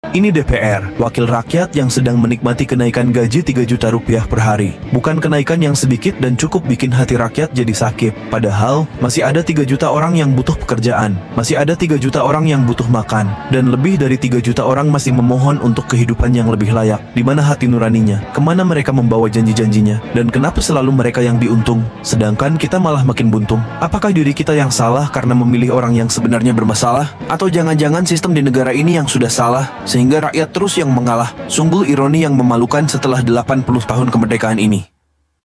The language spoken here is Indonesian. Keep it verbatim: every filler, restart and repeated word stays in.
Ini D P R, wakil rakyat yang sedang menikmati kenaikan gaji tiga juta rupiah per hari. Bukan kenaikan yang sedikit dan cukup bikin hati rakyat jadi sakit. Padahal, masih ada tiga juta orang yang butuh pekerjaan. Masih ada tiga juta orang yang butuh makan. Dan lebih dari tiga juta orang masih memohon untuk kehidupan yang lebih layak. Di mana hati nuraninya? Kemana mereka membawa janji-janjinya? Dan kenapa selalu mereka yang diuntung? Sedangkan kita malah makin buntung. Apakah diri kita yang salah karena memilih orang yang sebenarnya bermasalah? Atau jangan-jangan sistem di negara ini yang sudah salah? Sehingga rakyat terus yang mengalah. Sungguh ironi yang memalukan setelah delapan puluh tahun kemerdekaan ini.